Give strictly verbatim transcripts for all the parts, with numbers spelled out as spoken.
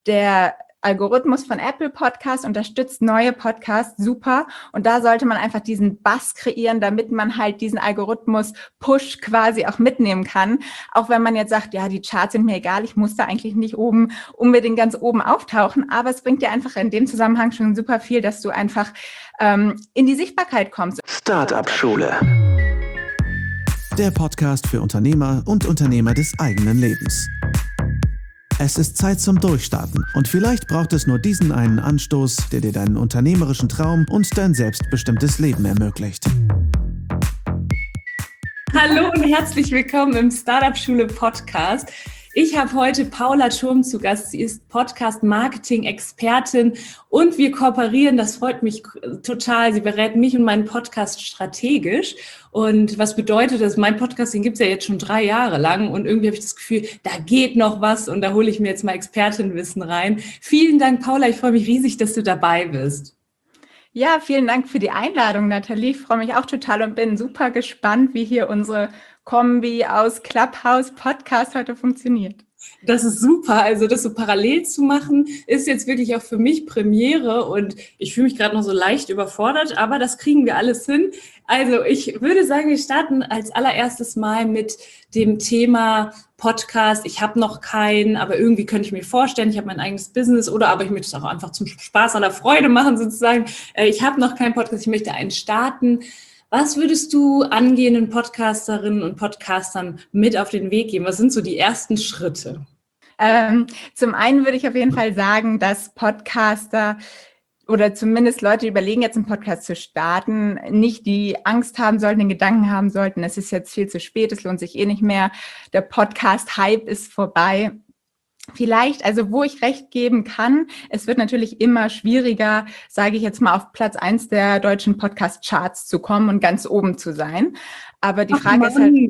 der Algorithmus von Apple Podcast unterstützt neue Podcasts super und da sollte man einfach diesen Buzz kreieren, damit man halt diesen Algorithmus-Push quasi auch mitnehmen kann. Auch wenn man jetzt sagt, ja, die Charts sind mir egal, ich muss da eigentlich nicht oben unbedingt ganz oben auftauchen, aber es bringt dir einfach in dem Zusammenhang schon super viel, dass du einfach ähm, in die Sichtbarkeit kommst. Startup-Schule. Der Podcast für Unternehmer und Unternehmer des eigenen Lebens. Es ist Zeit zum Durchstarten und vielleicht braucht es nur diesen einen Anstoß, der dir deinen unternehmerischen Traum und dein selbstbestimmtes Leben ermöglicht. Hallo und herzlich willkommen im Startup-Schule Podcast. Ich habe heute Paula Thurm zu Gast. Sie ist Podcast-Marketing-Expertin und wir kooperieren. Das freut mich total. Sie berät mich und meinen Podcast strategisch. Und was bedeutet das? Mein Podcast, den gibt es ja jetzt schon drei Jahre lang und irgendwie habe ich das Gefühl, da geht noch was und da hole ich mir jetzt mal Expertenwissen rein. Vielen Dank, Paula. Ich freue mich riesig, dass du dabei bist. Ja, vielen Dank für die Einladung, Nathalie. Ich freue mich auch total und bin super gespannt, wie hier unsere Kombi aus Clubhouse Podcast heute funktioniert. Das ist super. Also das so parallel zu machen, ist jetzt wirklich auch für mich Premiere und ich fühle mich gerade noch so leicht überfordert, aber das kriegen wir alles hin. Also ich würde sagen, wir starten als allererstes mal mit dem Thema Podcast. Ich habe noch keinen, aber irgendwie könnte ich mir vorstellen, ich habe mein eigenes Business oder aber ich möchte es auch einfach zum Spaß oder Freude machen sozusagen. Ich habe noch keinen Podcast, ich möchte einen starten. Was würdest du angehenden Podcasterinnen und Podcastern mit auf den Weg geben? Was sind so die ersten Schritte? Ähm, zum einen würde ich auf jeden Fall sagen, dass Podcaster oder zumindest Leute, die überlegen, jetzt einen Podcast zu starten, nicht die Angst haben sollten, den Gedanken haben sollten, es ist jetzt viel zu spät, es lohnt sich eh nicht mehr, der Podcast-Hype ist vorbei. Vielleicht, also wo ich recht geben kann, es wird natürlich immer schwieriger, sage ich jetzt mal, auf Platz eins der deutschen Podcast-Charts zu kommen und ganz oben zu sein. Aber die Frage Ach, ist halt,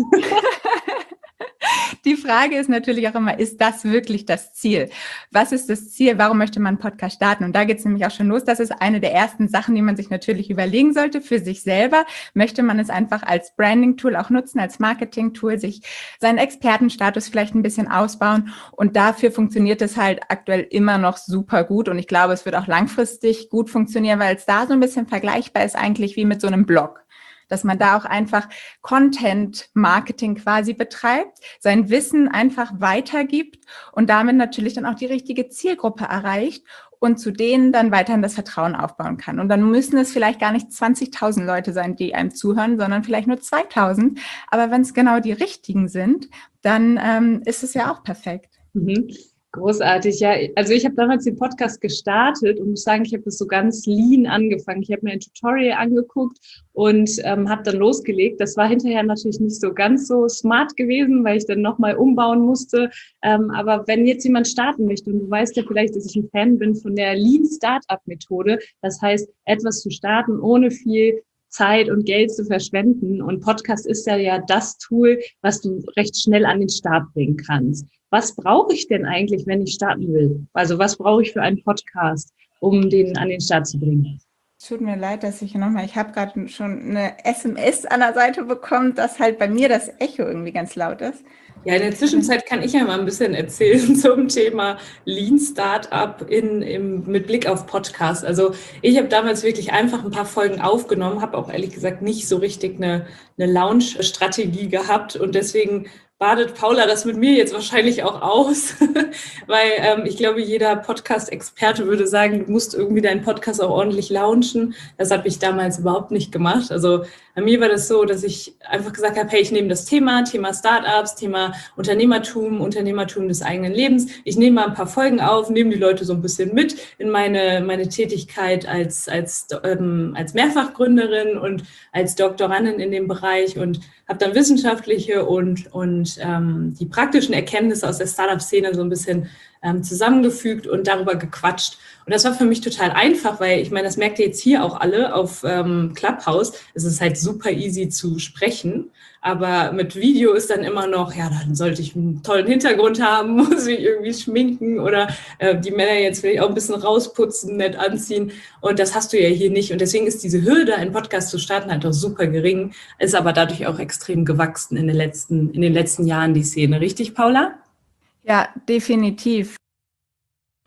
die Frage ist natürlich auch immer, ist das wirklich das Ziel? Was ist das Ziel? Warum möchte man einen Podcast starten? Und da geht es nämlich auch schon los. Das ist eine der ersten Sachen, die man sich natürlich überlegen sollte für sich selber. Möchte man es einfach als Branding-Tool auch nutzen, als Marketing-Tool, sich seinen Expertenstatus vielleicht ein bisschen ausbauen? Und dafür funktioniert es halt aktuell immer noch super gut. Und ich glaube, es wird auch langfristig gut funktionieren, weil es da so ein bisschen vergleichbar ist eigentlich wie mit so einem Blog. Dass man da auch einfach Content-Marketing quasi betreibt, sein Wissen einfach weitergibt und damit natürlich dann auch die richtige Zielgruppe erreicht und zu denen dann weiterhin das Vertrauen aufbauen kann. Und dann müssen es vielleicht gar nicht zwanzigtausend Leute sein, die einem zuhören, sondern vielleicht nur zweitausend. Aber wenn es genau die richtigen sind, dann ähm, ist es ja auch perfekt. Mhm. Großartig, ja. Also ich habe damals den Podcast gestartet und muss sagen, ich habe das so ganz lean angefangen. Ich habe mir ein Tutorial angeguckt und ähm, habe dann losgelegt. Das war hinterher natürlich nicht so ganz so smart gewesen, weil ich dann nochmal umbauen musste. Ähm, aber wenn jetzt jemand starten möchte und du weißt ja vielleicht, dass ich ein Fan bin von der Lean-Startup-Methode, das heißt, etwas zu starten ohne viel Zeit und Geld zu verschwenden. Und Podcast ist ja ja das Tool, was du recht schnell an den Start bringen kannst. Was brauche ich denn eigentlich, wenn ich starten will? Also was brauche ich für einen Podcast, um den an den Start zu bringen? Tut mir leid, dass ich nochmal, ich habe gerade schon eine S M S an der Seite bekommen, dass halt bei mir das Echo irgendwie ganz laut ist. Ja, in der Zwischenzeit kann ich ja mal ein bisschen erzählen zum Thema Lean Startup in, im, mit Blick auf Podcast. Also ich habe damals wirklich einfach ein paar Folgen aufgenommen, habe auch ehrlich gesagt nicht so richtig eine, eine Launch-Strategie gehabt und deswegen badet Paula das mit mir jetzt wahrscheinlich auch aus, weil ähm, ich glaube, jeder Podcast-Experte würde sagen, du musst irgendwie deinen Podcast auch ordentlich launchen. Das habe ich damals überhaupt nicht gemacht. Also bei mir war das so, dass ich einfach gesagt habe, hey, ich nehme das Thema, Thema Startups, Thema Unternehmertum, Unternehmertum des eigenen Lebens. Ich nehme mal ein paar Folgen auf, nehme die Leute so ein bisschen mit in meine, meine Tätigkeit als, als, ähm, als Mehrfachgründerin und als Doktorandin in dem Bereich und habe dann wissenschaftliche und, und ähm, die praktischen Erkenntnisse aus der Startup-Szene so ein bisschen ähm, zusammengefügt und darüber gequatscht. Und das war für mich total einfach, weil ich meine, das merkt ihr jetzt hier auch alle auf ähm, Clubhouse. Es ist halt super easy zu sprechen, aber mit Video ist dann immer noch, ja, dann sollte ich einen tollen Hintergrund haben, muss ich irgendwie schminken oder äh, die Männer jetzt vielleicht auch ein bisschen rausputzen, nett anziehen. Und das hast du ja hier nicht. Und deswegen ist diese Hürde, einen Podcast zu starten, halt auch super gering, ist aber dadurch auch extrem gewachsen in den letzten, in den letzten Jahren die Szene. Richtig, Paula? Ja, definitiv.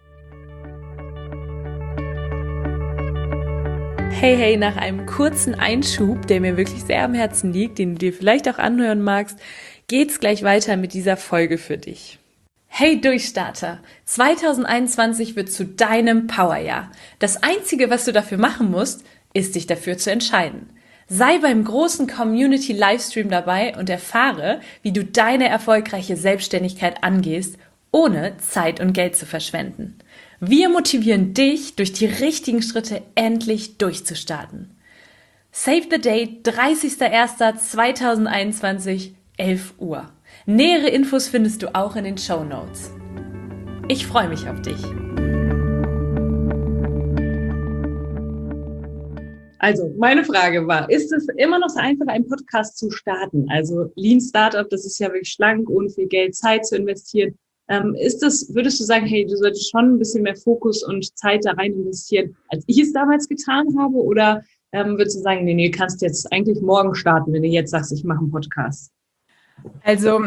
Hey, hey, nach einem kurzen Einschub, der mir wirklich sehr am Herzen liegt, den du dir vielleicht auch anhören magst, geht's gleich weiter mit dieser Folge für dich. Hey Durchstarter, zwanzig einundzwanzig wird zu deinem Powerjahr. Das Einzige, was du dafür machen musst, ist dich dafür zu entscheiden. Sei beim großen Community-Livestream dabei und erfahre, wie du deine erfolgreiche Selbstständigkeit angehst, ohne Zeit und Geld zu verschwenden. Wir motivieren dich, durch die richtigen Schritte endlich durchzustarten. Save the date, dreißigster erster zweitausendeinundzwanzig, elf Uhr. Nähere Infos findest du auch in den Shownotes. Ich freue mich auf dich. Also, meine Frage war, ist es immer noch so einfach, einen Podcast zu starten? Also Lean Startup, das ist ja wirklich schlank, ohne viel Geld, Zeit zu investieren. Ähm, ist das, würdest du sagen, hey, du solltest schon ein bisschen mehr Fokus und Zeit da rein investieren, als ich es damals getan habe? Oder ähm, würdest du sagen, nee, nee, kannst jetzt eigentlich morgen starten, wenn du jetzt sagst, ich mache einen Podcast? Also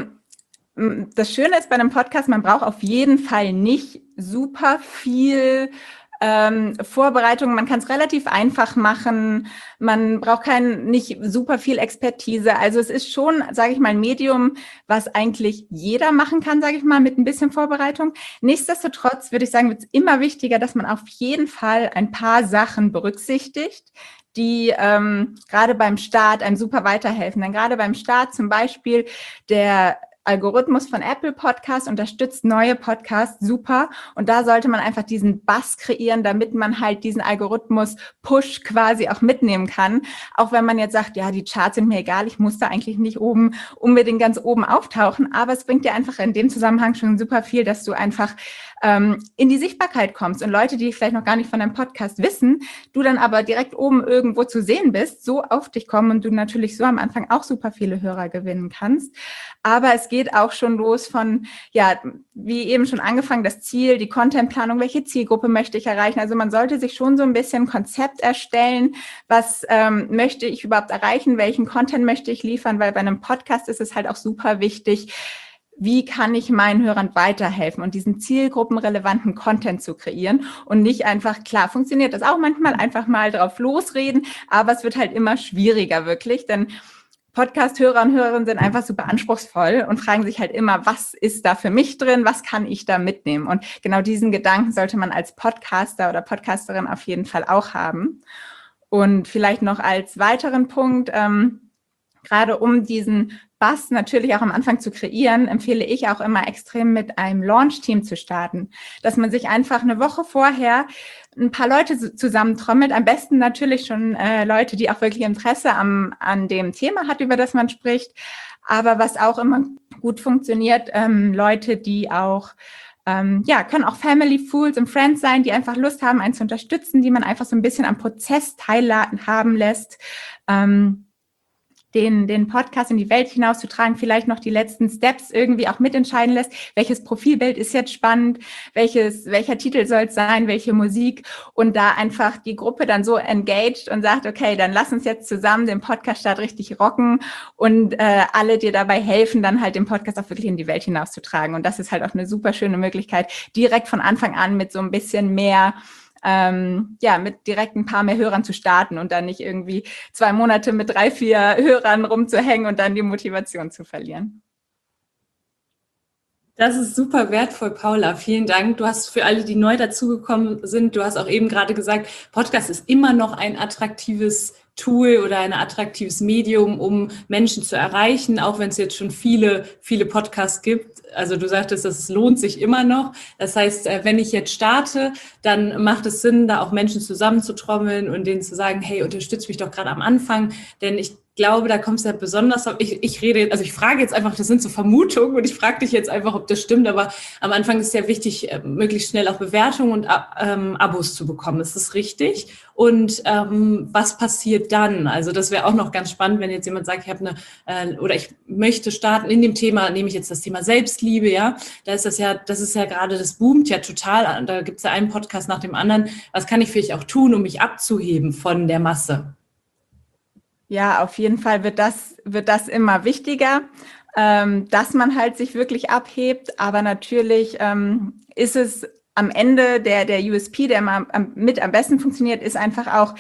das Schöne ist bei einem Podcast, man braucht auf jeden Fall nicht super viel ähm, Vorbereitung. Man kann es relativ einfach machen. Man braucht kein, nicht super viel Expertise. Also es ist schon, sage ich mal, ein Medium, was eigentlich jeder machen kann, sage ich mal, mit ein bisschen Vorbereitung. Nichtsdestotrotz würde ich sagen, wird es immer wichtiger, dass man auf jeden Fall ein paar Sachen berücksichtigt, die ähm, gerade beim Start einem super weiterhelfen. Denn gerade beim Start zum Beispiel der Algorithmus von Apple Podcasts unterstützt neue Podcasts super. Und da sollte man einfach diesen Buzz kreieren, damit man halt diesen Algorithmus-Push quasi auch mitnehmen kann. Auch wenn man jetzt sagt, ja, die Charts sind mir egal, ich muss da eigentlich nicht oben unbedingt ganz oben auftauchen. Aber es bringt dir einfach in dem Zusammenhang schon super viel, dass du einfach ähm, in die Sichtbarkeit kommst. Und Leute, die vielleicht noch gar nicht von deinem Podcast wissen, du dann aber direkt oben irgendwo zu sehen bist, so auf dich kommen und du natürlich so am Anfang auch super viele Hörer gewinnen kannst. Aber es geht auch schon los von, ja, wie eben schon angefangen, das Ziel, die Contentplanung, welche Zielgruppe möchte ich erreichen? Also man sollte sich schon so ein bisschen ein Konzept erstellen, was ähm, möchte ich überhaupt erreichen, welchen Content möchte ich liefern, weil bei einem Podcast ist es halt auch super wichtig, wie kann ich meinen Hörern weiterhelfen und diesen zielgruppenrelevanten Content zu kreieren und nicht einfach, klar, funktioniert das auch manchmal, einfach mal drauf losreden, aber es wird halt immer schwieriger wirklich, denn Podcast-Hörer und Hörerinnen sind einfach super anspruchsvoll und fragen sich halt immer, was ist da für mich drin, was kann ich da mitnehmen? Und genau diesen Gedanken sollte man als Podcaster oder Podcasterin auf jeden Fall auch haben. Und vielleicht noch als weiteren Punkt, ähm, gerade um diesen Buzz natürlich auch am Anfang zu kreieren, empfehle ich auch immer extrem mit einem Launch-Team zu starten, dass man sich einfach eine Woche vorher ein paar Leute zusammentrommelt, am besten natürlich schon äh, Leute, die auch wirklich Interesse am, an dem Thema hat, über das man spricht, aber was auch immer gut funktioniert, ähm, Leute, die auch Ähm, ja, können auch Family, Fools und Friends sein, die einfach Lust haben, einen zu unterstützen, die man einfach so ein bisschen am Prozess teilhaben lässt, ähm, den, den Podcast in die Welt hinauszutragen, vielleicht noch die letzten Steps irgendwie auch mitentscheiden lässt. Welches Profilbild ist jetzt spannend? Welches, welcher Titel soll es sein? Welche Musik? Und da einfach die Gruppe dann so engaged und sagt, okay, dann lass uns jetzt zusammen den Podcast-Start richtig rocken und äh, alle dir dabei helfen, dann halt den Podcast auch wirklich in die Welt hinauszutragen. Und das ist halt auch eine super schöne Möglichkeit, direkt von Anfang an mit so ein bisschen mehr Ähm, ja, mit direkt ein paar mehr Hörern zu starten und dann nicht irgendwie zwei Monate mit drei, vier Hörern rumzuhängen und dann die Motivation zu verlieren. Das ist super wertvoll, Paula. Vielen Dank. Du hast für alle, die neu dazugekommen sind, du hast auch eben gerade gesagt, Podcast ist immer noch ein attraktives Tool oder ein attraktives Medium, um Menschen zu erreichen, auch wenn es jetzt schon viele, viele Podcasts gibt. Also du sagtest, es lohnt sich immer noch. Das heißt, wenn ich jetzt starte, dann macht es Sinn, da auch Menschen zusammenzutrommeln und denen zu sagen, hey, unterstützt mich doch gerade am Anfang, denn ich glaube, da kommst du ja besonders auf, ich, ich rede, also ich frage jetzt einfach, das sind so Vermutungen und ich frage dich jetzt einfach, ob das stimmt, aber am Anfang ist ja wichtig, möglichst schnell auch Bewertungen und ähm, Abos zu bekommen. Ist das richtig? Und ähm, was passiert dann? Also das wäre auch noch ganz spannend, wenn jetzt jemand sagt, ich habe eine, äh, oder ich möchte starten in dem Thema, nehme ich jetzt das Thema Selbstliebe, ja, da ist das ja, das ist ja gerade, das boomt ja total, da gibt es ja einen Podcast nach dem anderen. Was kann ich vielleicht auch tun, um mich abzuheben von der Masse? Ja, auf jeden Fall wird das, wird das immer wichtiger, ähm, dass man halt sich wirklich abhebt. Aber natürlich ähm, ist es am Ende der, der U S P, der mal am, mit am besten funktioniert, ist einfach auch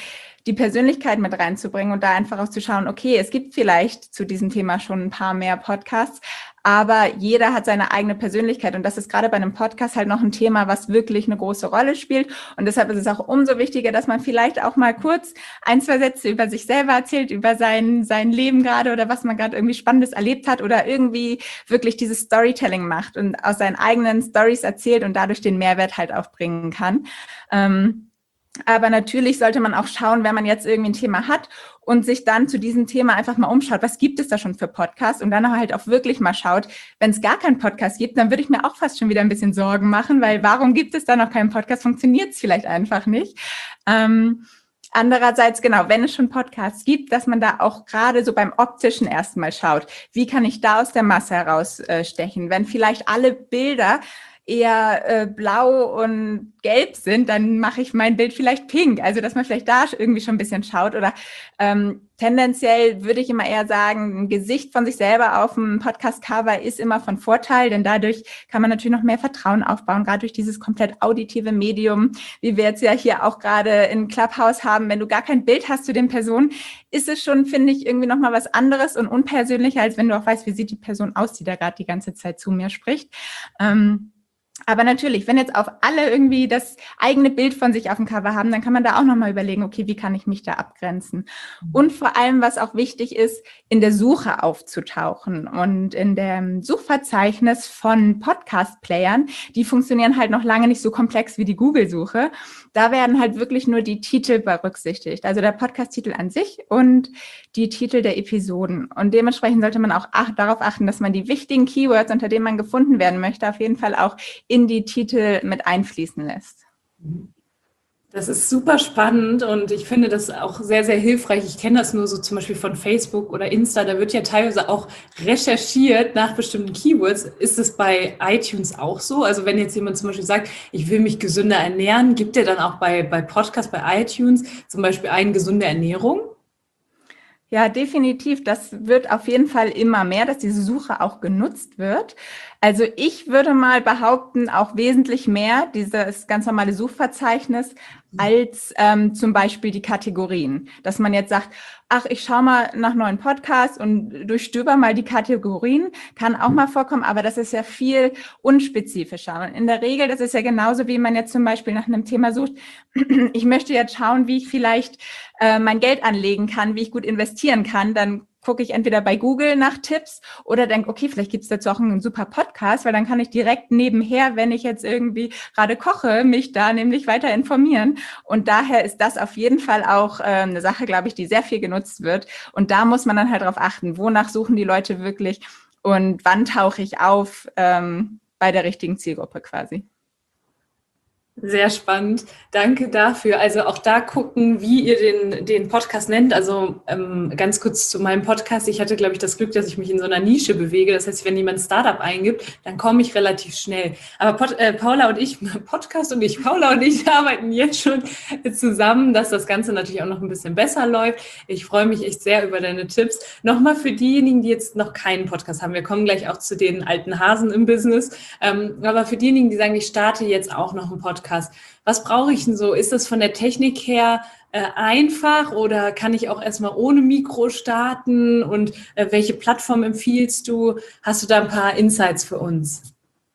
die Persönlichkeit mit reinzubringen und da einfach auch zu schauen, okay, es gibt vielleicht zu diesem Thema schon ein paar mehr Podcasts, aber jeder hat seine eigene Persönlichkeit und das ist gerade bei einem Podcast halt noch ein Thema, was wirklich eine große Rolle spielt und deshalb ist es auch umso wichtiger, dass man vielleicht auch mal kurz ein, zwei Sätze über sich selber erzählt, über sein, sein Leben gerade oder was man gerade irgendwie Spannendes erlebt hat oder irgendwie wirklich dieses Storytelling macht und aus seinen eigenen Stories erzählt und dadurch den Mehrwert halt auch bringen kann. Ähm, aber natürlich sollte man auch schauen, wenn man jetzt irgendwie ein Thema hat und sich dann zu diesem Thema einfach mal umschaut, was gibt es da schon für Podcasts und dann halt auch wirklich mal schaut, wenn es gar keinen Podcast gibt, dann würde ich mir auch fast schon wieder ein bisschen Sorgen machen, weil warum gibt es da noch keinen Podcast? Funktioniert es vielleicht einfach nicht. Ähm, Andererseits, genau, wenn es schon Podcasts gibt, dass man da auch gerade so beim Optischen erstmal schaut, wie kann ich da aus der Masse herausstechen? Wenn vielleicht alle Bilder eher äh, blau und gelb sind, dann mache ich mein Bild vielleicht pink. Also, dass man vielleicht da irgendwie schon ein bisschen schaut. Oder ähm, tendenziell würde ich immer eher sagen, ein Gesicht von sich selber auf dem Podcast-Cover ist immer von Vorteil, denn dadurch kann man natürlich noch mehr Vertrauen aufbauen, gerade durch dieses komplett auditive Medium, wie wir jetzt ja hier auch gerade in Clubhouse haben. Wenn du gar kein Bild hast zu den Personen, ist es schon, finde ich, irgendwie nochmal was anderes und unpersönlicher, als wenn du auch weißt, wie sieht die Person aus, die da gerade die ganze Zeit zu mir spricht. Ähm, Aber natürlich, wenn jetzt auf alle irgendwie das eigene Bild von sich auf dem Cover haben, dann kann man da auch nochmal überlegen, okay, wie kann ich mich da abgrenzen? Und vor allem, was auch wichtig ist, in der Suche aufzutauchen und in dem Suchverzeichnis von Podcast-Playern, die funktionieren halt noch lange nicht so komplex wie die Google-Suche. Da werden halt wirklich nur die Titel berücksichtigt, also der Podcast-Titel an sich und die Titel der Episoden. Und dementsprechend sollte man auch ach- darauf achten, dass man die wichtigen Keywords, unter denen man gefunden werden möchte, auf jeden Fall auch in die Titel mit einfließen lässt. Das ist super spannend und ich finde das auch sehr, sehr hilfreich. Ich kenne das nur so zum Beispiel von Facebook oder Insta, da wird ja teilweise auch recherchiert nach bestimmten Keywords. Ist es bei iTunes auch so? Also wenn jetzt jemand zum Beispiel sagt, ich will mich gesünder ernähren, gibt er dann auch bei, bei Podcast, bei iTunes zum Beispiel ein gesunde Ernährung? Ja, definitiv. Das wird auf jeden Fall immer mehr, dass diese Suche auch genutzt wird. Also ich würde mal behaupten, auch wesentlich mehr dieses ganz normale Suchverzeichnis als ähm, zum Beispiel die Kategorien. Dass man jetzt sagt, ach, ich schaue mal nach neuen Podcasts und durchstöber mal die Kategorien, kann auch mal vorkommen, aber das ist ja viel unspezifischer. Und in der Regel, das ist ja genauso, wie man jetzt zum Beispiel nach einem Thema sucht, ich möchte jetzt schauen, wie ich vielleicht äh, mein Geld anlegen kann, wie ich gut investieren kann, dann gucke ich entweder bei Google nach Tipps oder denke, okay, vielleicht gibt es dazu auch einen super Podcast, weil dann kann ich direkt nebenher, wenn ich jetzt irgendwie gerade koche, mich da nämlich weiter informieren. Und daher ist das auf jeden Fall auch äh, eine Sache, glaube ich, die sehr viel genutzt wird. Und da muss man dann halt drauf achten, wonach suchen die Leute wirklich und wann tauche ich auf ähm, bei der richtigen Zielgruppe quasi. Sehr spannend. Danke dafür. Also auch da gucken, wie ihr den, den Podcast nennt. Also ähm, ganz kurz zu meinem Podcast. Ich hatte, glaube ich, das Glück, dass ich mich in so einer Nische bewege. Das heißt, wenn jemand Startup eingibt, dann komme ich relativ schnell. Aber Pod, äh, Paula und ich, Podcast und ich, Paula und ich arbeiten jetzt schon zusammen, dass das Ganze natürlich auch noch ein bisschen besser läuft. Ich freue mich echt sehr über deine Tipps. Nochmal für diejenigen, die jetzt noch keinen Podcast haben. Wir kommen gleich auch zu den alten Hasen im Business. Ähm, aber für diejenigen, die sagen, ich starte jetzt auch noch einen Podcast. Was brauche ich denn so? Ist das von der Technik her äh, einfach oder kann ich auch erstmal ohne Mikro starten? Und äh, welche Plattform empfiehlst du? Hast du da ein paar Insights für uns?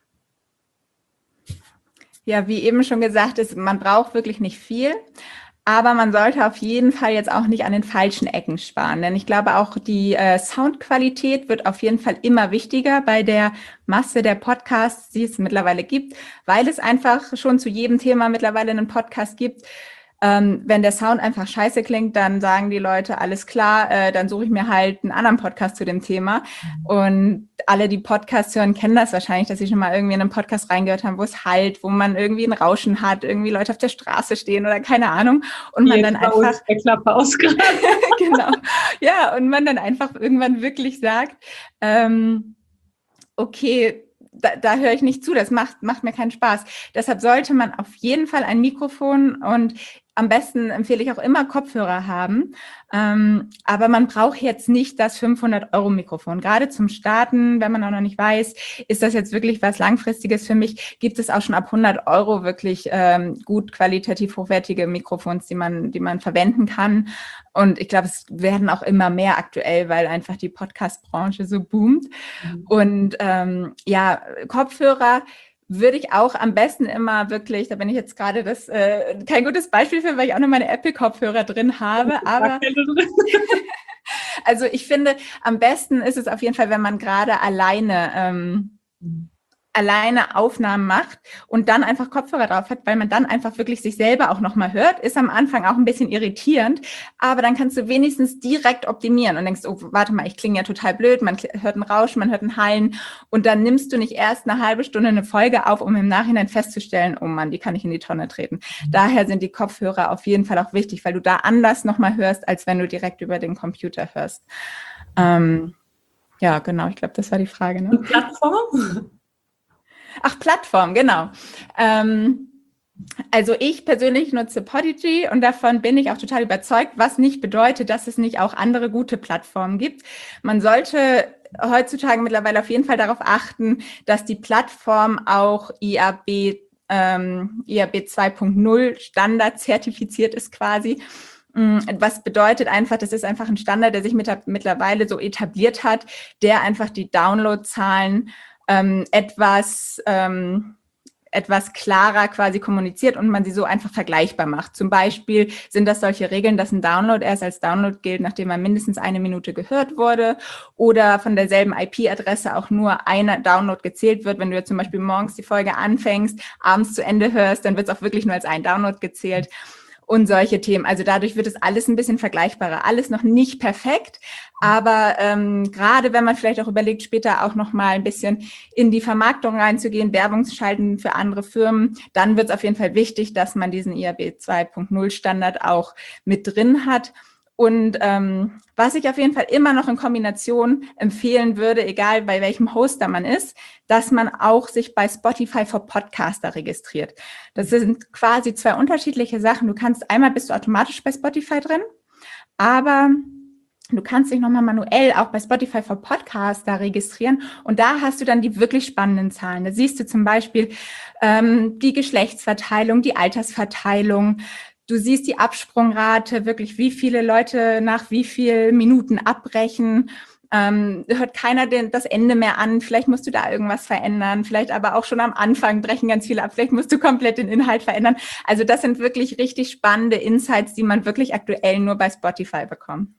Ja, wie eben schon gesagt ist, man braucht wirklich nicht viel. Aber man sollte auf jeden Fall jetzt auch nicht an den falschen Ecken sparen, denn ich glaube auch die äh, Soundqualität wird auf jeden Fall immer wichtiger bei der Masse der Podcasts, die es mittlerweile gibt, weil es einfach schon zu jedem Thema mittlerweile einen Podcast gibt. Ähm, wenn der Sound einfach scheiße klingt, dann sagen die Leute, alles klar, äh, dann suche ich mir halt einen anderen Podcast zu dem Thema. Und alle, die Podcasts hören, kennen das wahrscheinlich, dass sie schon mal irgendwie in einen Podcast reingehört haben, wo es halt, wo man irgendwie ein Rauschen hat, irgendwie Leute auf der Straße stehen oder keine Ahnung. Und man dann einfach... Der Klappe ausgraben. Genau. Ja, und man dann einfach irgendwann wirklich sagt, ähm, okay, Da, da höre ich nicht zu, das macht, macht mir keinen Spaß. Deshalb sollte man auf jeden Fall ein Mikrofon und am besten empfehle ich auch immer Kopfhörer haben. Ähm, aber man braucht jetzt nicht das fünfhundert Euro Mikrofon. Gerade zum Starten, wenn man auch noch nicht weiß, ist das jetzt wirklich was Langfristiges für mich, gibt es auch schon ab hundert Euro wirklich ähm, gut qualitativ hochwertige Mikrofons, die man, die man verwenden kann. Und ich glaube, es werden auch immer mehr aktuell, weil einfach die Podcast-Branche so boomt. Mhm. Und ähm, ja, Kopfhörer würde ich auch am besten immer wirklich, da bin ich jetzt gerade das äh, kein gutes Beispiel für, weil ich auch noch meine Apple-Kopfhörer drin habe, aber also ich finde, am besten ist es auf jeden Fall, wenn man gerade alleine ähm, alleine Aufnahmen macht und dann einfach Kopfhörer drauf hat, weil man dann einfach wirklich sich selber auch nochmal hört. Ist am Anfang auch ein bisschen irritierend, aber dann kannst du wenigstens direkt optimieren und denkst, oh, warte mal, ich klinge ja total blöd, man hört einen Rauschen, man hört einen Hallen und dann nimmst du nicht erst eine halbe Stunde eine Folge auf, um im Nachhinein festzustellen, oh Mann, die kann ich in die Tonne treten. Mhm. Daher sind die Kopfhörer auf jeden Fall auch wichtig, weil du da anders nochmal hörst, als wenn du direkt über den Computer hörst. Ähm, ja, genau, ich glaube, das war die Frage. Ne? Und Plattform? Ach, Plattform, genau. Ähm, also ich persönlich nutze Podigy und davon bin ich auch total überzeugt, was nicht bedeutet, dass es nicht auch andere gute Plattformen gibt. Man sollte heutzutage mittlerweile auf jeden Fall darauf achten, dass die Plattform auch I A B, ähm, I A B zwei Punkt null Standard zertifiziert ist quasi. Was bedeutet einfach, das ist einfach ein Standard, der sich mit, mittlerweile so etabliert hat, der einfach die Downloadzahlen Ähm, etwas, ähm, etwas klarer quasi kommuniziert und man sie so einfach vergleichbar macht. Zum Beispiel sind das solche Regeln, dass ein Download erst als Download gilt, nachdem er mindestens eine Minute gehört wurde oder von derselben I P-Adresse auch nur eine Download gezählt wird. Wenn du jetzt zum Beispiel morgens die Folge anfängst, abends zu Ende hörst, dann wird es auch wirklich nur als ein Download gezählt. Und solche Themen. Also dadurch wird es alles ein bisschen vergleichbarer. Alles noch nicht perfekt, aber ähm, gerade wenn man vielleicht auch überlegt, später auch noch mal ein bisschen in die Vermarktung reinzugehen, Werbung zu schalten für andere Firmen, dann wird es auf jeden Fall wichtig, dass man diesen I A B zwei Punkt null Standard auch mit drin hat. Und ähm, was ich auf jeden Fall immer noch in Kombination empfehlen würde, egal bei welchem Hoster man ist, dass man auch sich bei Spotify for Podcaster registriert. Das sind quasi zwei unterschiedliche Sachen. Du kannst, einmal bist du automatisch bei Spotify drin, aber du kannst dich nochmal manuell auch bei Spotify for Podcaster registrieren und da hast du dann die wirklich spannenden Zahlen. Da siehst du zum Beispiel ähm, die Geschlechtsverteilung, die Altersverteilung. Du siehst die Absprungrate, wirklich wie viele Leute nach wie vielen Minuten abbrechen. Ähm, hört keiner den, das Ende mehr an. Vielleicht musst du da irgendwas verändern. Vielleicht aber auch schon am Anfang brechen ganz viele ab. Vielleicht musst du komplett den Inhalt verändern. Also das sind wirklich richtig spannende Insights, die man wirklich aktuell nur bei Spotify bekommt.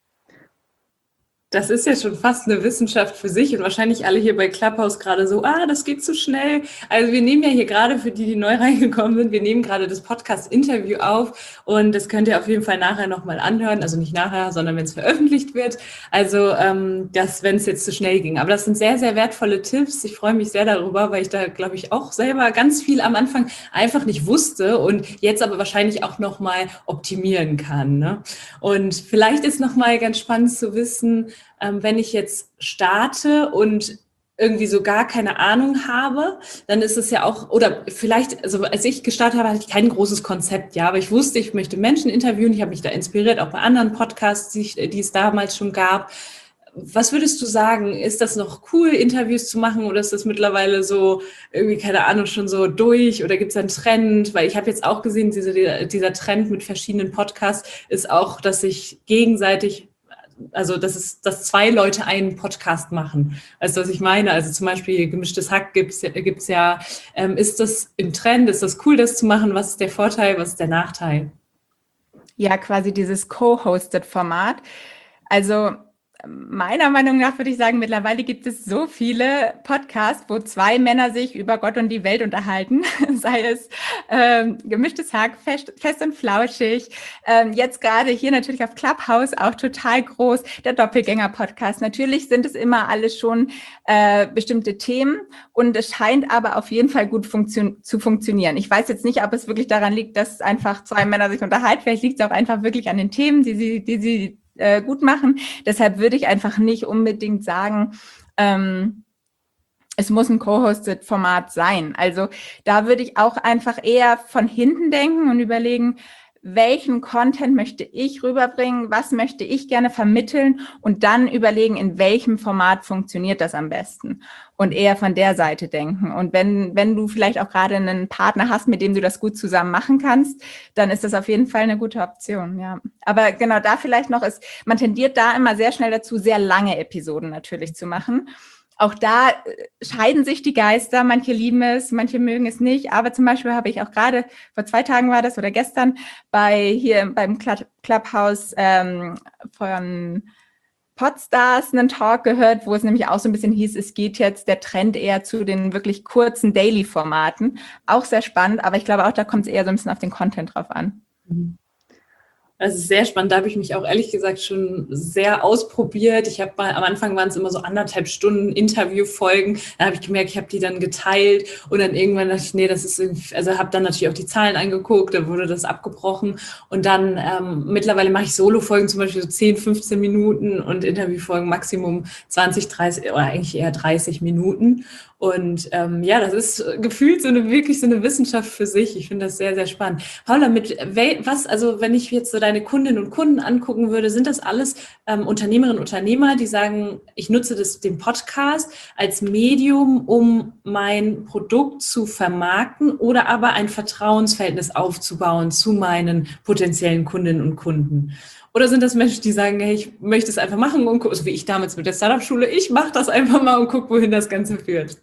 Das ist ja schon fast eine Wissenschaft für sich und wahrscheinlich alle hier bei Clubhouse gerade so, ah, das geht zu schnell. Also wir nehmen ja hier gerade, für die, die neu reingekommen sind, wir nehmen gerade das Podcast-Interview auf und das könnt ihr auf jeden Fall nachher nochmal anhören. Also nicht nachher, sondern wenn es veröffentlicht wird. Also ähm, das, wenn es jetzt zu schnell ging. Aber das sind sehr, sehr wertvolle Tipps. Ich freue mich sehr darüber, weil ich da, glaube ich, auch selber ganz viel am Anfang einfach nicht wusste und jetzt aber wahrscheinlich auch nochmal optimieren kann. Ne? Und vielleicht ist nochmal ganz spannend zu wissen, wenn ich jetzt starte und irgendwie so gar keine Ahnung habe, dann ist es ja auch, oder vielleicht, also als ich gestartet habe, hatte ich kein großes Konzept, ja, aber ich wusste, ich möchte Menschen interviewen, ich habe mich da inspiriert, auch bei anderen Podcasts, die, ich, die es damals schon gab. Was würdest du sagen, ist das noch cool, Interviews zu machen oder ist das mittlerweile so, irgendwie, keine Ahnung, schon so durch oder gibt es einen Trend? Weil ich habe jetzt auch gesehen, diese, dieser Trend mit verschiedenen Podcasts ist auch, dass sich gegenseitig also das ist, dass zwei Leute einen Podcast machen. Weißt du, was ich meine? Also zum Beispiel Gemischtes Hack gibt's, gibt's ja. Ähm, ist das im Trend? Ist das cool, das zu machen? Was ist der Vorteil? Was ist der Nachteil? Ja, quasi dieses Co-Hosted-Format. Also meiner Meinung nach würde ich sagen, mittlerweile gibt es so viele Podcasts, wo zwei Männer sich über Gott und die Welt unterhalten, sei es ähm, Gemischtes Hack, fest, fest und flauschig, ähm, jetzt gerade hier natürlich auf Clubhouse auch total groß, der Doppelgänger-Podcast. Natürlich sind es immer alles schon äh, bestimmte Themen und es scheint aber auf jeden Fall gut funktio- zu funktionieren. Ich weiß jetzt nicht, ob es wirklich daran liegt, dass einfach zwei Männer sich unterhalten, vielleicht liegt es auch einfach wirklich an den Themen, die sie, die sie Äh, gut machen. Deshalb würde ich einfach nicht unbedingt sagen, ähm, es muss ein Co-Hosted-Format sein. Also da würde ich auch einfach eher von hinten denken und überlegen, welchen Content möchte ich rüberbringen, was möchte ich gerne vermitteln und dann überlegen, in welchem Format funktioniert das am besten und eher von der Seite denken. Und wenn, wenn du vielleicht auch gerade einen Partner hast, mit dem du das gut zusammen machen kannst, dann ist das auf jeden Fall eine gute Option, ja. Aber genau da vielleicht noch ist, man tendiert da immer sehr schnell dazu, sehr lange Episoden natürlich zu machen. Auch da scheiden sich die Geister. Manche lieben es, manche mögen es nicht. Aber zum Beispiel habe ich auch gerade, vor zwei Tagen war das oder gestern, bei hier beim Clubhouse ähm, von Podstars einen Talk gehört, wo es nämlich auch so ein bisschen hieß, es geht jetzt der Trend eher zu den wirklich kurzen Daily-Formaten. Auch sehr spannend, aber ich glaube auch, da kommt es eher so ein bisschen auf den Content drauf an. Mhm. Das ist sehr spannend. Da habe ich mich auch ehrlich gesagt schon sehr ausprobiert. Ich habe mal, am Anfang waren es immer so anderthalb Stunden Interviewfolgen. Da habe ich gemerkt, ich habe die dann geteilt und dann irgendwann dachte ich, nee, das ist irgendwie, also habe dann natürlich auch die Zahlen angeguckt, dann wurde das abgebrochen und dann ähm, mittlerweile mache ich Solo-Folgen zum Beispiel so zehn, fünfzehn Minuten und Interviewfolgen Maximum zwanzig, dreißig oder eigentlich eher dreißig Minuten. Und ähm, ja, das ist gefühlt so eine wirklich so eine Wissenschaft für sich. Ich finde das sehr, sehr spannend. Paula, mit was, also wenn ich jetzt so deine Kundinnen und Kunden angucken würde, sind das alles ähm, Unternehmerinnen und Unternehmer, die sagen, ich nutze das, den Podcast als Medium, um mein Produkt zu vermarkten oder aber ein Vertrauensverhältnis aufzubauen zu meinen potenziellen Kundinnen und Kunden? Oder sind das Menschen, die sagen, hey, ich möchte es einfach machen und gucken, so wie ich damals mit der Startup-Schule, ich mache das einfach mal und gucke, wohin das Ganze führt?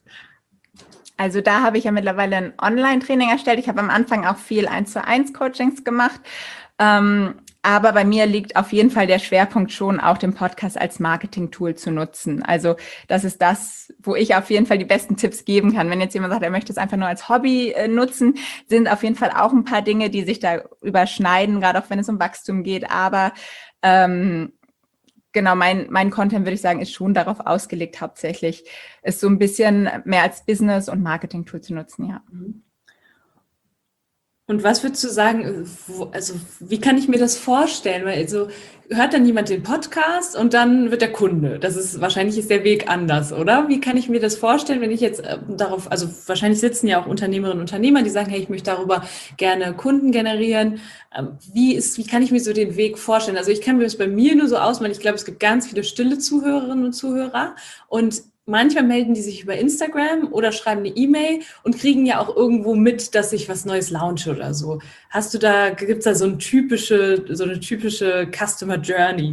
Also da habe ich ja mittlerweile ein Online-Training erstellt. Ich habe am Anfang auch viel eins zu eins Coachings gemacht. Ähm, aber bei mir liegt auf jeden Fall der Schwerpunkt schon, auch den Podcast als Marketing-Tool zu nutzen. Also das ist das, wo ich auf jeden Fall die besten Tipps geben kann. Wenn jetzt jemand sagt, er möchte es einfach nur als Hobby äh, nutzen, sind auf jeden Fall auch ein paar Dinge, die sich da überschneiden, gerade auch wenn es um Wachstum geht. Aber ähm, genau, mein, mein Content, würde ich sagen, ist schon darauf ausgelegt, hauptsächlich es so ein bisschen mehr als Business- und Marketing-Tool zu nutzen, ja. Und was würdest du sagen, wo, also wie kann ich mir das vorstellen? Weil also hört dann jemand den Podcast und dann wird der Kunde. Das ist wahrscheinlich ist der Weg anders, oder? Wie kann ich mir das vorstellen, wenn ich jetzt äh, darauf, also wahrscheinlich sitzen ja auch Unternehmerinnen und Unternehmer, die sagen, hey, ich möchte darüber gerne Kunden generieren. Ähm, wie ist, wie kann ich mir so den Weg vorstellen? Also ich kann mir das bei mir nur so ausmalen. Ich glaube, es gibt ganz viele stille Zuhörerinnen und Zuhörer und manchmal melden die sich über Instagram oder schreiben eine E-Mail und kriegen ja auch irgendwo mit, dass ich was Neues launche oder so. Hast du da, gibt's da so eine typische, so eine typische Customer Journey?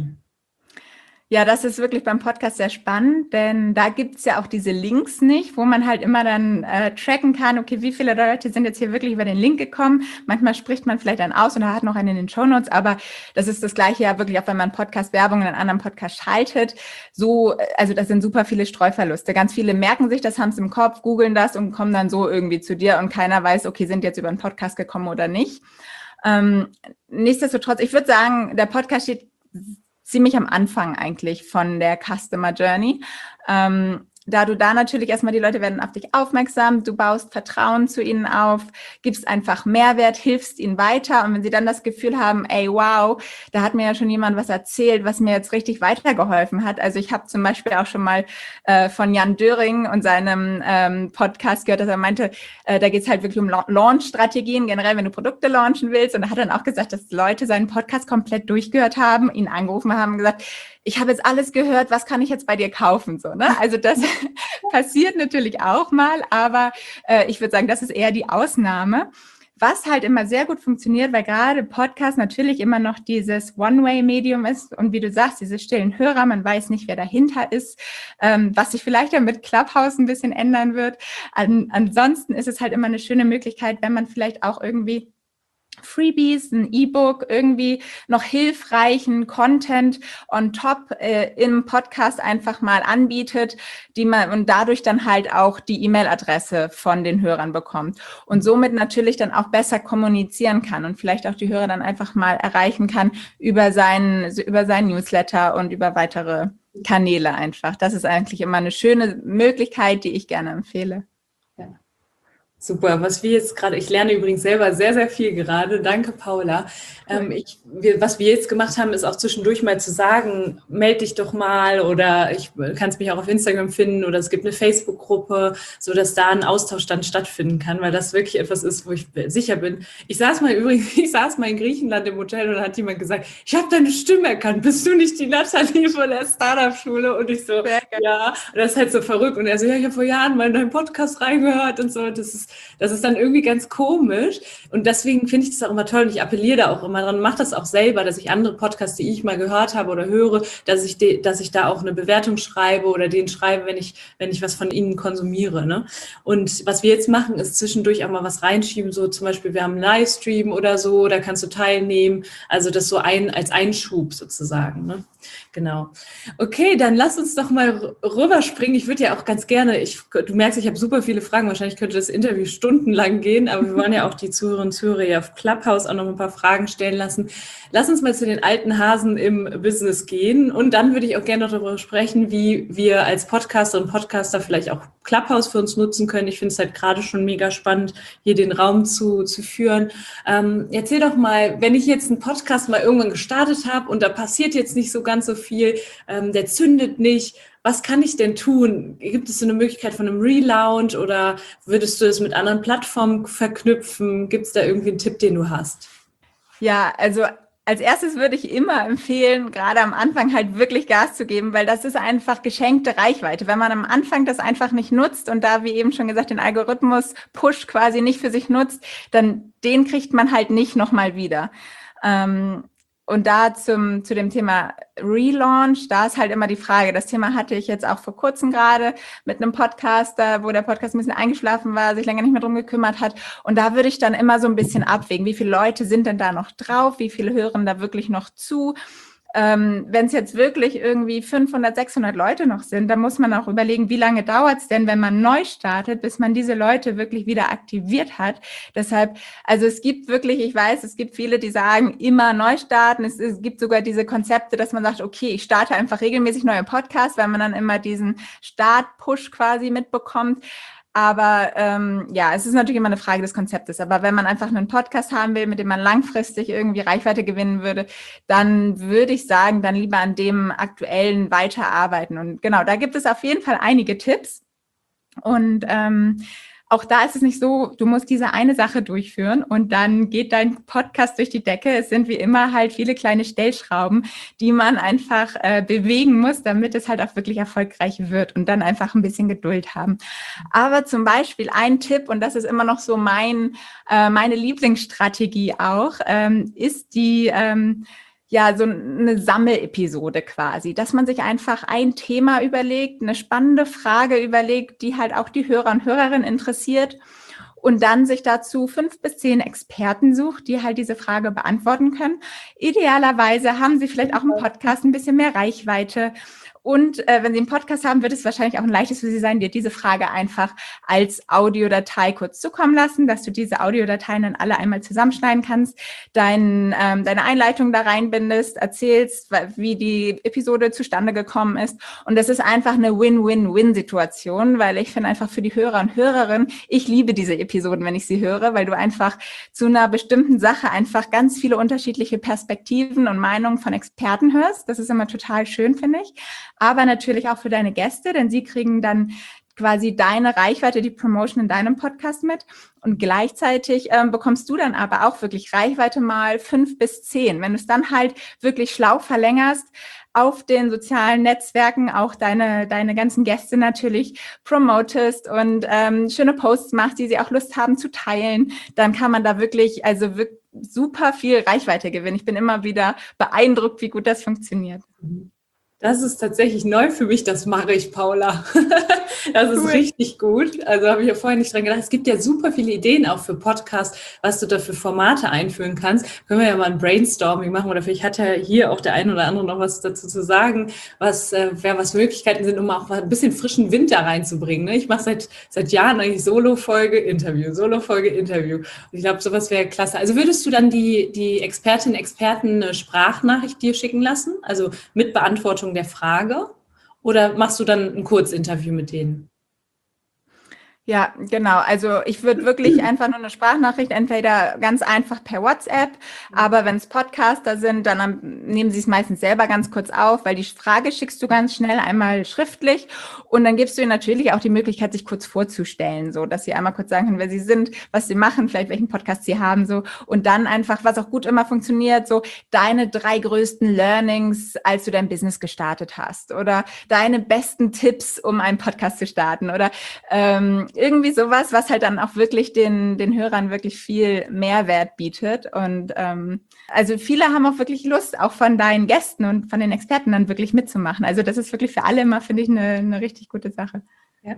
Ja, das ist wirklich beim Podcast sehr spannend, denn da gibt's ja auch diese Links nicht, wo man halt immer dann äh, tracken kann, okay, wie viele Leute sind jetzt hier wirklich über den Link gekommen. Manchmal spricht man vielleicht einen aus und er hat noch einen in den Shownotes, aber das ist das Gleiche ja wirklich auch, wenn man Podcast-Werbung in einen anderen Podcast schaltet. So, also das sind super viele Streuverluste. Ganz viele merken sich das, haben es im Kopf, googeln das und kommen dann so irgendwie zu dir und keiner weiß, okay, sind jetzt über einen Podcast gekommen oder nicht. Ähm, nichtsdestotrotz, ich würde sagen, der Podcast steht ziemlich am Anfang eigentlich von der Customer Journey. Ähm, da du da natürlich erstmal, die Leute werden auf dich aufmerksam, du baust Vertrauen zu ihnen auf, gibst einfach Mehrwert, hilfst ihnen weiter und wenn sie dann das Gefühl haben, ey, wow, da hat mir ja schon jemand was erzählt, was mir jetzt richtig weitergeholfen hat. Also ich habe zum Beispiel auch schon mal äh, von Jan Döring und seinem ähm, Podcast gehört, dass er meinte, äh, da geht es halt wirklich um La- Launch-Strategien, generell, wenn du Produkte launchen willst. Und er hat dann auch gesagt, dass Leute seinen Podcast komplett durchgehört haben, ihn angerufen haben und gesagt, ich habe jetzt alles gehört, was kann ich jetzt bei dir kaufen? So, ne? Also das passiert natürlich auch mal, aber äh, ich würde sagen, das ist eher die Ausnahme. Was halt immer sehr gut funktioniert, weil gerade Podcast natürlich immer noch dieses One-Way-Medium ist und wie du sagst, diese stillen Hörer, man weiß nicht, wer dahinter ist, ähm, was sich vielleicht ja mit Clubhouse ein bisschen ändern wird. An, ansonsten ist es halt immer eine schöne Möglichkeit, wenn man vielleicht auch irgendwie Freebies, ein E-Book, irgendwie noch hilfreichen Content on top äh, im Podcast einfach mal anbietet, die man und dadurch dann halt auch die E-Mail-Adresse von den Hörern bekommt und somit natürlich dann auch besser kommunizieren kann und vielleicht auch die Hörer dann einfach mal erreichen kann über seinen, über seinen Newsletter und über weitere Kanäle einfach. Das ist eigentlich immer eine schöne Möglichkeit, die ich gerne empfehle. Super, was wir jetzt gerade, ich lerne übrigens selber sehr, sehr viel gerade. Danke, Paula. Ähm, ich, wir, was wir jetzt gemacht haben, ist auch zwischendurch mal zu sagen, melde dich doch mal oder ich kannst mich auch auf Instagram finden oder es gibt eine Facebook-Gruppe, so dass da ein Austausch dann stattfinden kann, weil das wirklich etwas ist, wo ich sicher bin. Ich saß mal übrigens, ich saß mal in Griechenland im Hotel und da hat jemand gesagt, ich habe deine Stimme erkannt, bist du nicht die Nathalie von der Startup-Schule? Und ich so, ja, und das ist halt so verrückt. Und er so, ja, ich habe vor Jahren mal in deinen Podcast reingehört und so, das ist Das ist dann irgendwie ganz komisch und deswegen finde ich das auch immer toll und ich appelliere da auch immer dran, mache das auch selber, dass ich andere Podcasts, die ich mal gehört habe oder höre, dass ich, de, dass ich da auch eine Bewertung schreibe oder denen schreibe, wenn ich, wenn ich was von ihnen konsumiere. Ne? Und was wir jetzt machen, ist zwischendurch auch mal was reinschieben, so zum Beispiel wir haben einen Livestream oder so, da kannst du teilnehmen, also das so ein, als Einschub sozusagen. Ne? Genau. Okay, dann lass uns doch mal rüberspringen. Ich würde ja auch ganz gerne, ich, du merkst, ich habe super viele Fragen, wahrscheinlich könnte das Interview stundenlang gehen, aber wir wollen ja auch die Zuhörerinnen und Zuhörer ja auf Clubhouse auch noch ein paar Fragen stellen lassen. Lass uns mal zu den alten Hasen im Business gehen und dann würde ich auch gerne noch darüber sprechen, wie wir als Podcaster und Podcaster vielleicht auch Clubhouse für uns nutzen können. Ich finde es halt gerade schon mega spannend, hier den Raum zu, zu führen. Ähm, erzähl doch mal, wenn ich jetzt einen Podcast mal irgendwann gestartet habe und da passiert jetzt nicht so ganz so viel, ähm, der zündet nicht, was kann ich denn tun? Gibt es so eine Möglichkeit von einem Relaunch oder würdest du es mit anderen Plattformen verknüpfen? Gibt es da irgendwie einen Tipp, den du hast? Ja, also als erstes würde ich immer empfehlen, gerade am Anfang halt wirklich Gas zu geben, weil das ist einfach geschenkte Reichweite. Wenn man am Anfang das einfach nicht nutzt und da, wie eben schon gesagt, den Algorithmus-Push quasi nicht für sich nutzt, dann den kriegt man halt nicht nochmal wieder. Ähm, Und da zum, zu dem Thema Relaunch, da ist halt immer die Frage, das Thema hatte ich jetzt auch vor kurzem gerade mit einem Podcaster, wo der Podcast ein bisschen eingeschlafen war, sich länger nicht mehr drum gekümmert hat. Und da würde ich dann immer so ein bisschen abwägen, wie viele Leute sind denn da noch drauf, wie viele hören da wirklich noch zu. Ähm, wenn es jetzt wirklich irgendwie fünfhundert, sechshundert Leute noch sind, dann muss man auch überlegen, wie lange dauert es denn, wenn man neu startet, bis man diese Leute wirklich wieder aktiviert hat. Deshalb, also es gibt wirklich, ich weiß, es gibt viele, die sagen, immer neu starten. Es, es gibt sogar diese Konzepte, dass man sagt, okay, ich starte einfach regelmäßig neue Podcasts, weil man dann immer diesen Start-Push quasi mitbekommt. Aber ähm, ja, es ist natürlich immer eine Frage des Konzeptes. Aber wenn man einfach einen Podcast haben will, mit dem man langfristig irgendwie Reichweite gewinnen würde, dann würde ich sagen, dann lieber an dem aktuellen weiterarbeiten. Und genau, da gibt es auf jeden Fall einige Tipps. Und ähm, auch da ist es nicht so, du musst diese eine Sache durchführen und dann geht dein Podcast durch die Decke. Es sind wie immer halt viele kleine Stellschrauben, die man einfach äh, bewegen muss, damit es halt auch wirklich erfolgreich wird und dann einfach ein bisschen Geduld haben. Aber zum Beispiel ein Tipp, und das ist immer noch so mein äh, meine Lieblingsstrategie auch, ähm, ist die ähm, ja, so eine Sammelepisode quasi, dass man sich einfach ein Thema überlegt, eine spannende Frage überlegt, die halt auch die Hörer und Hörerinnen interessiert und dann sich dazu fünf bis zehn Experten sucht, die halt diese Frage beantworten können. Idealerweise haben sie vielleicht auch im Podcast ein bisschen mehr Reichweite. Und äh, wenn Sie einen Podcast haben, wird es wahrscheinlich auch ein leichtes für Sie sein, dir diese Frage einfach als Audiodatei kurz zukommen lassen, dass du diese Audiodateien dann alle einmal zusammenschneiden kannst, dein, ähm, deine Einleitung da reinbindest, erzählst, wie die Episode zustande gekommen ist. Und das ist einfach eine Win-Win-Win-Situation, weil ich finde einfach für die Hörer und Hörerinnen, ich liebe diese Episoden, wenn ich sie höre, weil du einfach zu einer bestimmten Sache einfach ganz viele unterschiedliche Perspektiven und Meinungen von Experten hörst. Das ist immer total schön, finde ich. Aber natürlich auch für deine Gäste, denn sie kriegen dann quasi deine Reichweite, die Promotion in deinem Podcast mit. Und gleichzeitig ähm, bekommst du dann aber auch wirklich Reichweite mal fünf bis zehn. Wenn du es dann halt wirklich schlau verlängerst, auf den sozialen Netzwerken auch deine deine ganzen Gäste natürlich promotest und ähm, schöne Posts machst, die sie auch Lust haben zu teilen, dann kann man da wirklich, also wirklich super viel Reichweite gewinnen. Ich bin immer wieder beeindruckt, wie gut das funktioniert. Das ist tatsächlich neu für mich, das mache ich, Paula. Das ist cool. Richtig gut. Also habe ich ja vorher nicht dran gedacht. Es gibt ja super viele Ideen auch für Podcasts, was du da für Formate einführen kannst. Können wir ja mal ein Brainstorming machen oder vielleicht hat ja hier auch der eine oder andere noch was dazu zu sagen, was, äh, wer, was Möglichkeiten sind, um auch mal ein bisschen frischen Wind da reinzubringen. Ne? Ich mache seit, seit Jahren eigentlich Solo-Folge, Interview, Solo-Folge, Interview. Und ich glaube, sowas wäre klasse. Also würdest du dann die, die Expertinnen, Experten eine Sprachnachricht dir schicken lassen? Also mit Beantwortung der Frage? Oder machst du dann ein Kurzinterview mit denen? Ja, genau. Also ich würde wirklich einfach nur eine Sprachnachricht, entweder ganz einfach per WhatsApp, aber wenn es Podcaster sind, dann am- nehmen sie es meistens selber ganz kurz auf, weil die Frage schickst du ganz schnell einmal schriftlich und dann gibst du ihnen natürlich auch die Möglichkeit, sich kurz vorzustellen, so dass sie einmal kurz sagen können, wer sie sind, was sie machen, vielleicht welchen Podcast sie haben, so und dann einfach, was auch gut immer funktioniert, so deine drei größten Learnings, als du dein Business gestartet hast oder deine besten Tipps, um einen Podcast zu starten oder ähm, irgendwie sowas, was halt dann auch wirklich den, den Hörern wirklich viel Mehrwert bietet. Und ähm, also viele haben auch wirklich Lust, auch von deinen Gästen und von den Experten dann wirklich mitzumachen. Also das ist wirklich für alle immer, finde ich, eine, eine richtig gute Sache. Ja.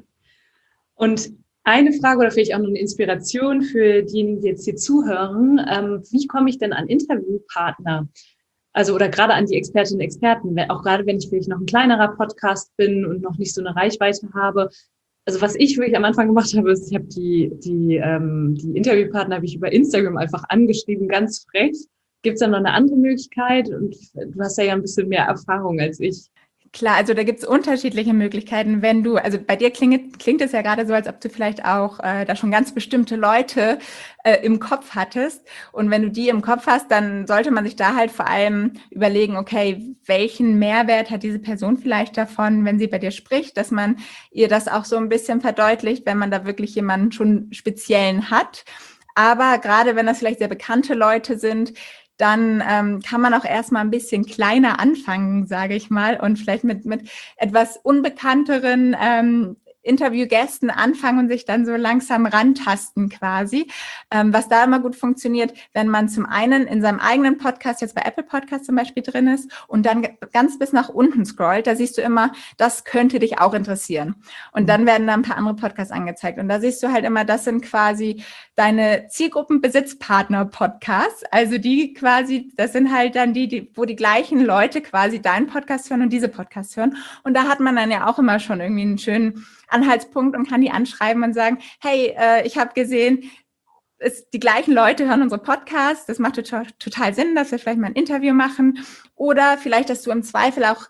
Und eine Frage oder vielleicht auch noch eine Inspiration für diejenigen, die jetzt hier zuhören. Ähm, wie komme ich denn an Interviewpartner? Also oder gerade an die Expertinnen und Experten, auch gerade wenn ich vielleicht noch ein kleinerer Podcast bin und noch nicht so eine Reichweite habe. Also was ich wirklich am Anfang gemacht habe, ist, ich habe die die ähm, die Interviewpartner habe ich über Instagram einfach angeschrieben, ganz frech. Gibt es da noch eine andere Möglichkeit? Und du hast ja ein bisschen mehr Erfahrung als ich. Klar, also da gibt's unterschiedliche Möglichkeiten. Wenn du, also bei dir klingt, klingt es ja gerade so, als ob du vielleicht auch äh, da schon ganz bestimmte Leute äh, im Kopf hattest. Und wenn du die im Kopf hast, dann sollte man sich da halt vor allem überlegen, okay, welchen Mehrwert hat diese Person vielleicht davon, wenn sie bei dir spricht, dass man ihr das auch so ein bisschen verdeutlicht, wenn man da wirklich jemanden schon Speziellen hat. Aber gerade wenn das vielleicht sehr bekannte Leute sind, dann ähm, kann man auch erstmal ein bisschen kleiner anfangen, sage ich mal, und vielleicht mit mit etwas unbekannteren ähm, Interviewgästen anfangen und sich dann so langsam rantasten quasi. Ähm, was da immer gut funktioniert, wenn man zum einen in seinem eigenen Podcast, jetzt bei Apple Podcast zum Beispiel drin ist und dann ganz bis nach unten scrollt, da siehst du immer, das könnte dich auch interessieren. Und dann werden da ein paar andere Podcasts angezeigt. Und da siehst du halt immer, das sind quasi deine Zielgruppenbesitzpartner-Podcasts, also die quasi, das sind halt dann die, die, wo die gleichen Leute quasi deinen Podcast hören und diese Podcasts hören. Und da hat man dann ja auch immer schon irgendwie einen schönen Anhaltspunkt und kann die anschreiben und sagen, hey, äh, ich habe gesehen, es, die gleichen Leute hören unsere Podcasts, das macht total, total Sinn, dass wir vielleicht mal ein Interview machen oder vielleicht, dass du im Zweifel auch,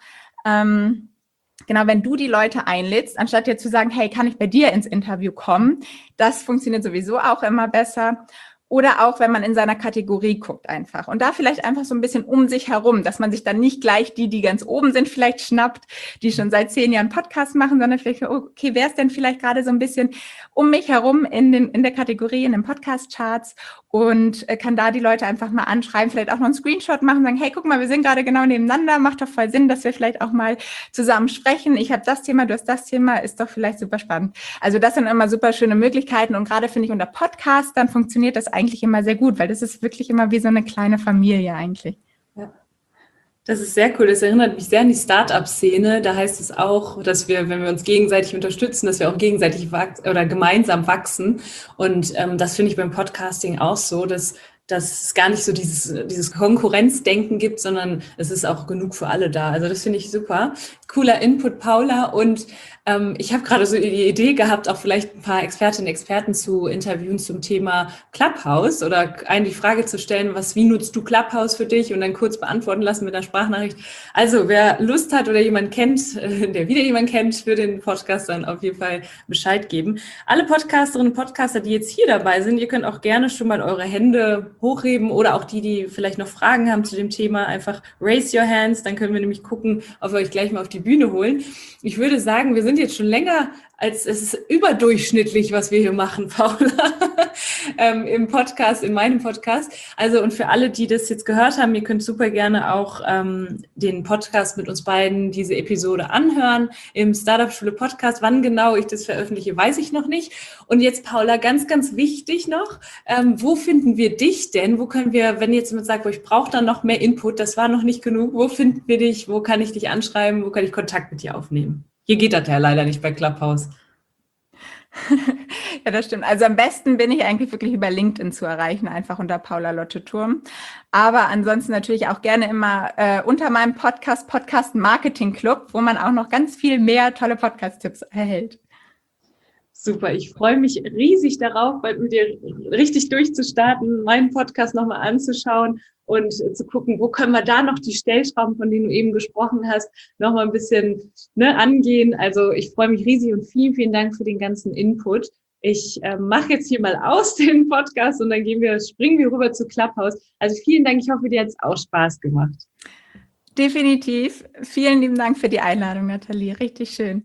ähm, genau, wenn du die Leute einlädst, anstatt dir zu sagen, hey, kann ich bei dir ins Interview kommen, das funktioniert sowieso auch immer besser. Oder auch, wenn man in seiner Kategorie guckt einfach. Und da vielleicht einfach so ein bisschen um sich herum, dass man sich dann nicht gleich die, die ganz oben sind, vielleicht schnappt, die schon seit zehn Jahren Podcast machen, sondern vielleicht, okay, wer ist denn vielleicht gerade so ein bisschen um mich herum in den, in der Kategorie, in den Podcast-Charts und kann da die Leute einfach mal anschreiben, vielleicht auch noch einen Screenshot machen, sagen, hey, guck mal, wir sind gerade genau nebeneinander, macht doch voll Sinn, dass wir vielleicht auch mal zusammen sprechen. Ich habe das Thema, du hast das Thema, ist doch vielleicht super spannend. Also das sind immer super schöne Möglichkeiten und gerade finde ich unter Podcast, dann funktioniert das eigentlich immer sehr gut, weil das ist wirklich immer wie so eine kleine Familie eigentlich. Ja. Das ist sehr cool. Das erinnert mich sehr an die Start-up-Szene. Da heißt es auch, dass wir, wenn wir uns gegenseitig unterstützen, dass wir auch gegenseitig wachsen oder gemeinsam wachsen. Und ähm, das finde ich beim Podcasting auch so, dass dass es gar nicht so dieses, dieses Konkurrenzdenken gibt, sondern es ist auch genug für alle da. Also das finde ich super. Cooler Input, Paula. Und ähm, ich habe gerade so die Idee gehabt, auch vielleicht ein paar Expertinnen und Experten zu interviewen zum Thema Clubhouse oder einen die Frage zu stellen, was, wie nutzt du Clubhouse für dich? Und dann kurz beantworten lassen mit einer Sprachnachricht. Also wer Lust hat oder jemand kennt, der wieder jemand kennt für den Podcast, dann auf jeden Fall Bescheid geben. Alle Podcasterinnen und Podcaster, die jetzt hier dabei sind, ihr könnt auch gerne schon mal eure Hände hochheben oder auch die, die vielleicht noch Fragen haben zu dem Thema, einfach raise your hands, dann können wir nämlich gucken, ob wir euch gleich mal auf die Bühne holen. Ich würde sagen, wir sind jetzt schon länger, als es ist überdurchschnittlich, was wir hier machen, Paula, ähm, im Podcast, in meinem Podcast. Also und für alle, die das jetzt gehört haben, ihr könnt super gerne auch ähm, den Podcast mit uns beiden, diese Episode anhören im Startup-Schule Podcast. Wann genau ich das veröffentliche, weiß ich noch nicht. Und jetzt, Paula, ganz, ganz wichtig noch, ähm, wo finden wir dich denn? Wo können wir, wenn jetzt jemand sagt, ich brauche da noch mehr Input, das war noch nicht genug, wo finden wir dich? Wo kann ich dich anschreiben? Wo kann ich Kontakt mit dir aufnehmen? Hier geht das ja leider nicht bei Clubhouse. Ja, das stimmt. Also am besten bin ich eigentlich wirklich über LinkedIn zu erreichen, einfach unter Paula Lotte Thurm. Aber ansonsten natürlich auch gerne immer äh, unter meinem Podcast, Podcast Marketing Club, wo man auch noch ganz viel mehr tolle Podcast-Tipps erhält. Super, ich freue mich riesig darauf, bald mit dir richtig durchzustarten, meinen Podcast nochmal anzuschauen und zu gucken, wo können wir da noch die Stellschrauben, von denen du eben gesprochen hast, nochmal ein bisschen ne, angehen. Also ich freue mich riesig und vielen, vielen Dank für den ganzen Input. ich äh, mache jetzt hier mal aus den Podcast und dann gehen wir, springen wir rüber zu Clubhouse. Also vielen Dank, ich hoffe, dir hat es auch Spaß gemacht. Definitiv. Vielen lieben Dank für die Einladung, Nathalie. Richtig schön.